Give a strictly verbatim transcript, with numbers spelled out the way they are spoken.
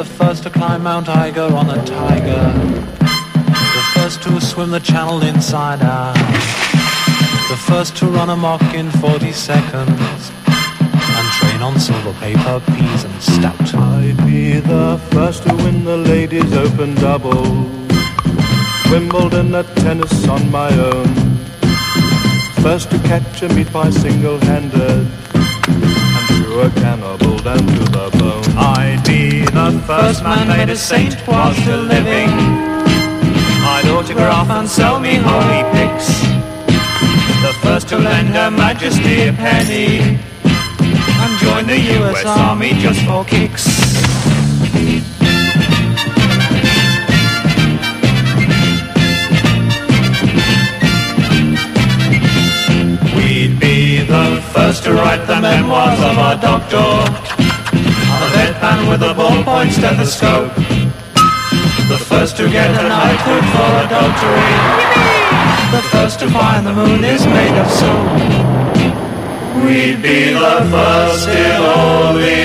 the first to climb Mount Eiger on a tiger, the first to swim the channel inside out, the first to run amok in forty seconds, and train on silver paper, peas and stout. I'd be the first to win the ladies' open double, Wimbledon at tennis on my own, first to catch a meat pie single-handed, and chew a cannibal down to the bone. I'd be the first man made a saint while still living, I'd autograph and sell me holy pics, the first to lend Her Majesty a penny, and join the U S Army just for kicks. We'd be the first to write the memoirs of our doctor, a bedpan with a ballpoint stethoscope, the first to get a knighthood for adultery, the first to find the moon is made of soap. We'd be the first in all the